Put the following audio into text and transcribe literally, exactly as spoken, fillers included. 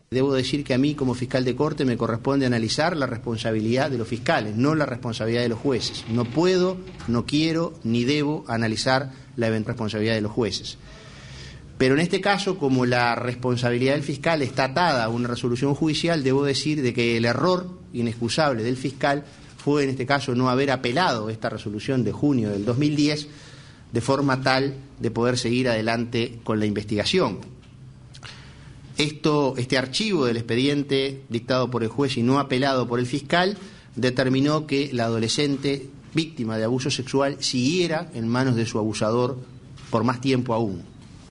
Debo decir que a mí, como fiscal de corte, me corresponde analizar la responsabilidad de los fiscales, no la responsabilidad de los jueces. No puedo, no quiero, ni debo analizar la responsabilidad de los jueces. Pero en este caso, como la responsabilidad del fiscal está atada a una resolución judicial, debo decir de que el error inexcusable del fiscal fue, en este caso, no haber apelado esta resolución de junio del dos mil diez de forma tal de poder seguir adelante con la investigación. Esto, este archivo del expediente dictado por el juez y no apelado por el fiscal determinó que la adolescente víctima de abuso sexual siguiera en manos de su abusador por más tiempo aún.